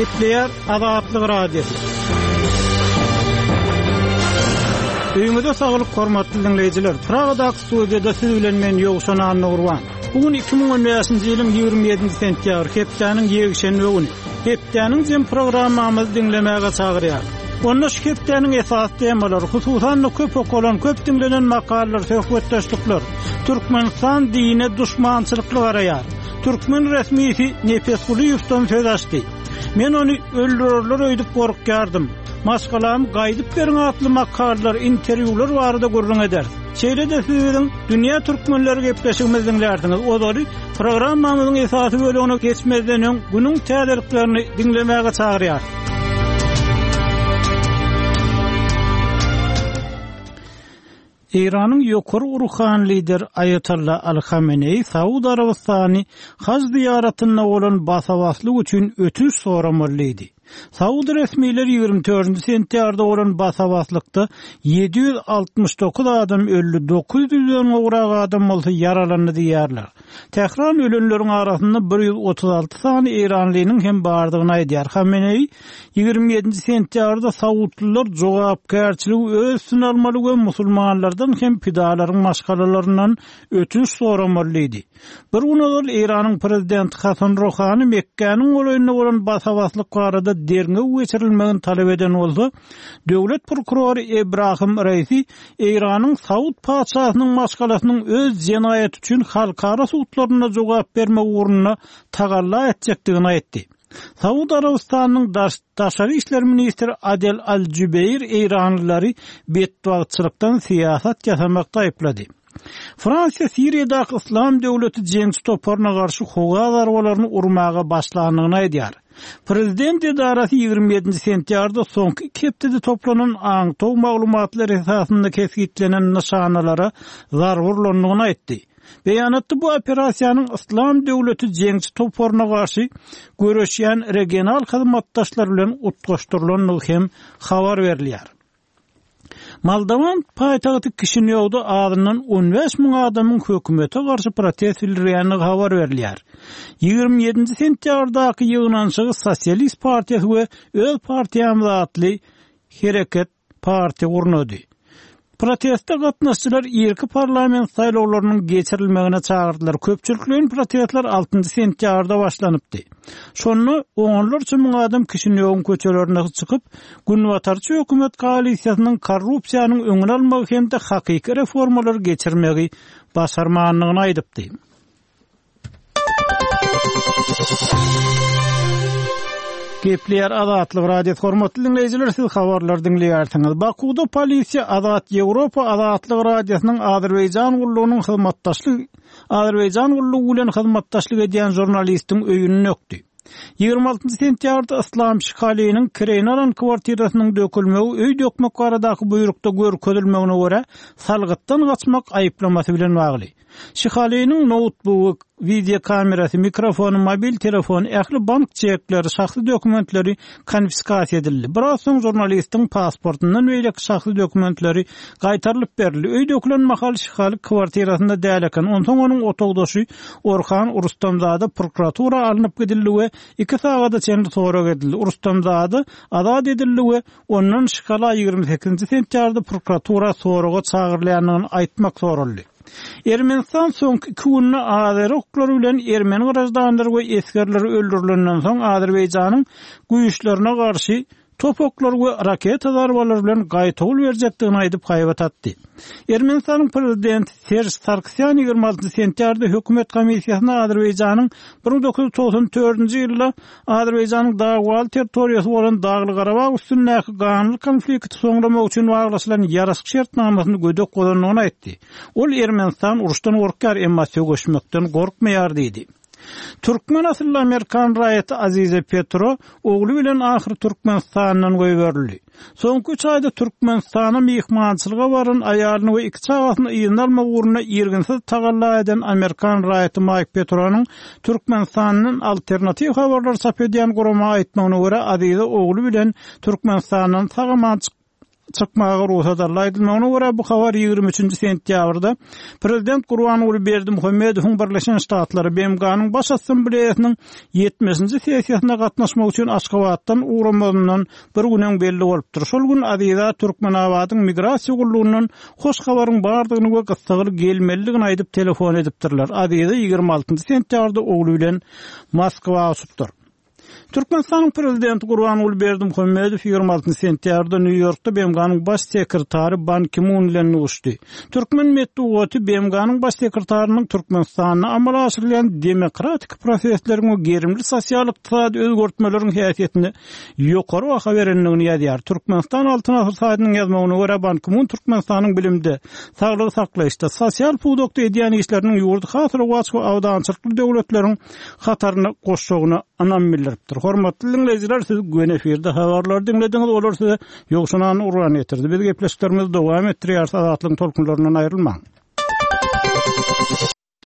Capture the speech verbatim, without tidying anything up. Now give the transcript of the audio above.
Gepleyer Azatlyk Radiosu. Öýüňizde saglyk hormatly dinleýijiler. Pragadaky studiýada siz bilen men Ýogşan Anurwan. Bugün iki bin on beşinji ýylyň ýygrimi ýedinji sentýabr, hepdeniň ýegşenbe güni. Hepdeniň jem programmamyzy dinlemäge çagyrýar. Onda şu hepdeniň esas temalary, hususan köp okulan, köp dinlenen makalar, söhbetdeşlikler, Türkmenistan dine düşmançylykly garaýar. Türkmen resmisi Nefes Guliýowdan söz açdy. Men onu öldürürler öýdüp gorkýardım. Maskalam gaýdyp beriň atly makallar, interwýular barada gurrun eder. Şeýle-de sizin dünýä türkmenleri gepleşigimizi dinlersiňiz. Olary programmamyzyň esasy bölümine geçmezden öň günüň täzeliklerini dinlemäge çagyrýar. İran'ın ýokary uruhan lider Ayatollah Al-Khamenei Saudi Arabistany haj ziyaretyne bolan basawatlyk üçin ötünç soramalıydı. Saudi resmileri ýygrimi dördünji sentýarda bolan basawatlykda yedi yüz altmış dokuz adam öldü, dokuz yüzden ugrak adam bolsa yaralandy diýerler. Tehran ölenleriň arasynda bir yüz otuz alty sany İranlynyň hem bardygyny aýdýar. Khamenei ýygrimi ýedinji sentýarda Saudlylar jogapkärçiligi öz üstüne almaly we musulmanlardan hem pidalaryň maşgalalaryndan ötünç soramalıydı. Bir gün İranyň prezidenti Hasan Rouhany Mekke'niň olaýyna bolan basawatlyk barada derňe geçirilmegini talep eden bolsa, döwlet prokurory Ebrahim Reisi İranyň Saud paçasynyň maşgalasynyň öz jenaýaty üçin halkara suwtlaryna jogap berme uğruna tagalla etjekdigini aýtdy. Saud Arabistanyň daşary işler ministri Adel Al-Jubeir İranlylary betbagçylykdan siýasat ýasamakda aýplady. Fransiýa Siriýadaky İslam döwleti jeňsi toparna garşy howa zarwalaryny urmaga başlandygyny aýdýar. Prezident edarasy ýygrimi ýedinji sentýarda soňky iki hepdede toplanan aňtaw maglumatlary esasynda keskitlenen nişanalara zarwurlandygyny aýtdy. Beýanatda bu operasiýanyň İslam döwleti jeňsi toparna garşy göreşýän regional hyzmatdaşlar bilen utgaşdyrylandygy hem habar berilýär. Moldovan paýtagty Kişinýowda adynyň on beş miň adamyň hökümete garşy protest bildirýäni habar berilýär. ýygrimi ýedinji sentýardaky ýygnanşygy Sosialist partiýasy we öz partiýamy atly Hereket partiýa gurnady. Protestde gatnaşçylar ýerki parlament saýlawlarynyň geçirilmegine çagyrdylar. Köpçülikliň protestler altynji sentýarda başlanypdy. Şonu onlar üçin miň adam Kişinýow köçelerine çykyp, günwatarçy hökümet koalisiýasynyň korrupsiýanyň öňüni almagy hem de hakyky reformalar geçirmegi başarmanlygyny aýdypdy. Gepleyer Azatlyk Radiosu hormatly dinleýijiler, siz habarlar dinleýärsiňiz. Bakuda polisiýa Azat Ýewropa Azatlyk Radiosynyň Azerbaýjan gullugynyň hyzmatdaşlygy Azerbaýjan gullugy bilen hyzmatdaşlyk edýän jurnalistiň öýüni nökdi. ýygrimi altynji sentýarda Islam şikaliýanyň Krenalan kwartirasynyň dökülmegi öý dökmek baradaky buyrukda görkezilmegine görä salgytdan gaçmak aýyplamasy bilen bagly. Şikaliýanyň notebook, video kamerasy, mikrofonu, mobil telefon, ähli bank çekleri, şahsy dokumentleri konfiskasiýa edildi. Biraz soň jurnalistiň pasportundan we şahsy dokumentleri gaýtarylyp berildi. Öý dökülen mahal şikali kwartirasynda däleken. Ondan onuň otogdaşy Orhan Urustamzada prokuratura alınıp gidildi we iki sagada çendi sorak edildi. Urustamzada azad edildi we onuň şikala ýygrimi sekizinji sentýarda prokuratura soraga çagyrylýanyny aýtmak soruldy. Ermenistan soňky iki günde Azeri oklary bilen Ermeni garaşdanlary we eskerleri öldürilenden soň Azerbaýjanyň güýçlerine garşy topoklar we raket zarbalary bilen gaýtawul berjekdigini aýdyp haýbat atdy. Ermenistanyň prezidenti Serj Sargsyan ýygrimi altynji sentýarda hökümet komissiýasyna Azerbaýjanyň bir miň dokuz yüz toksan dördünji ýylda Azerbaýjanyň dagwal territoriýasy bolan Dagly Garabag üstündäki ganyly konflikti soňlamak üçin baglaşylan ýaraşyk şertnamasyny gödek golanlygyny aýtdy. Ol Ermenistan uruşdan gorkar, emma söýüşmekden gorkmaýar diýdi. Türkmen asylly Amerikan raýaty Azize Petro ogly bilen ahir Türkmenistanyň göýberildi. Soňky üç aýda Türkmenistana mehmançylyga baran aýalyny we iki çagatyny ýyny almak uğruna ýerginsiz tagalla eden Amerikan raýaty Mike Petro'nyň Türkmenistanyň alternativ habarlar çap edýän gurama aýtmagyna görä Azize ogly bilen Türkmenistanyň sagamançyk çykmagy ruhsatarlaýdylmagyna görä bu habar ýigirme üçinji sentýabrda Prezident Gurbanuly Berdimuhammedowyň Birleşen Ştatlary B M G-nyň baş assambleýasynyň ýetmesinji sessiýasyna gatnaşmak üçin Aşgabatdan uğramagynyň bir günen belli bolupdyr. Şol gün Adyza Türkmenabadyň migrasiýa gurulunyň hoş habaryň bardygyny we gysgaly gelmeligini aýdyp telefon edipdirler. Adyza ýigirme altynjy sentýabrda ogly bilen Moskwa uçupdyr. Türkmenistanyň prezidenti Gurbanuly Berdimuhammedow ýigirme altynjy sentýabrda New Yorkda B M G-nyň baş sekretary Ban Ki-moon bilen görüşdi. Türkmen medeniýeti B M G-nyň baş sekretarynyň Türkmenistanyna amala aşyrýan demokratik prosesleriniň we gerimli sosial ykdysady özgertmeleriň häsiýetini ýokary baha berenligini ýazýar. Türkmenistan altyn asr saýtynyň ýazmagyna görä Ban Ki-moon Türkmenistanyň bilimde, saglyk saklaýyşda, sosial pudokda edýän işleriniň ýurdy hatyra we awdançylykly döwletleriň hataryna goşşagyny anam bildiripdir. Hormatly dinleyijiler, siz güven efirde habarlar dinlediňiz, olar size ýokşunan urgan etirdi. Biz gepleşiklerimiz dowam etdirýär, azatlyň tolkunlarynyň aýrylmaň.